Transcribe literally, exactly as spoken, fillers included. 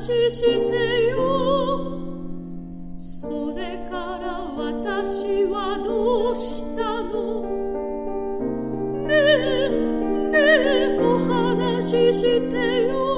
ししてよ。それから私はどうしたの。ねえねえお話ししてよ。